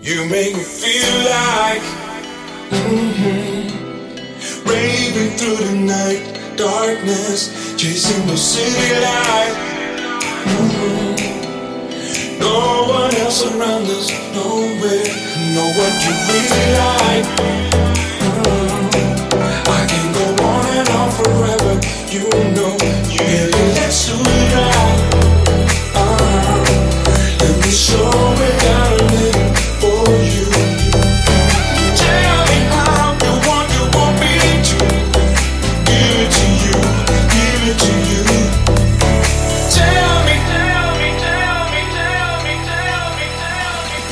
You make me feel like raving through the night, darkness, chasing the city light. No one else around us, nowhere. Know what you really like. I can go on and on forever. You know, baby, let's do it right. Let me show it down a little for you. Tell me how you want me to give it to you, give it to you. Tell me, tell me, tell me, tell me, tell me, tell me,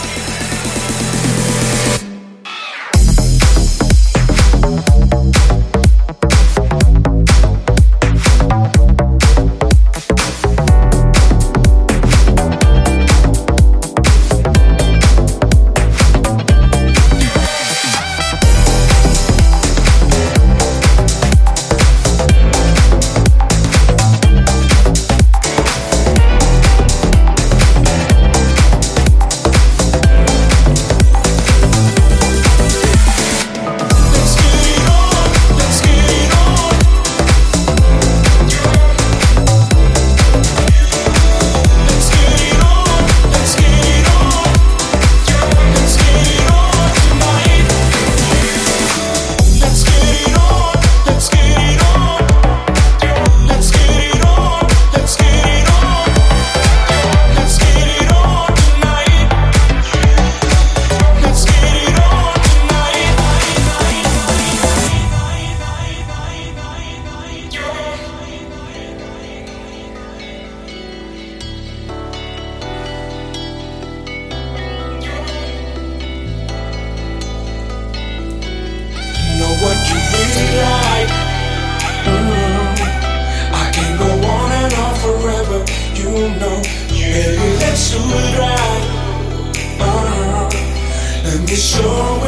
what you really like. I can go on and on forever. You know, baby, let's do it right. Let me show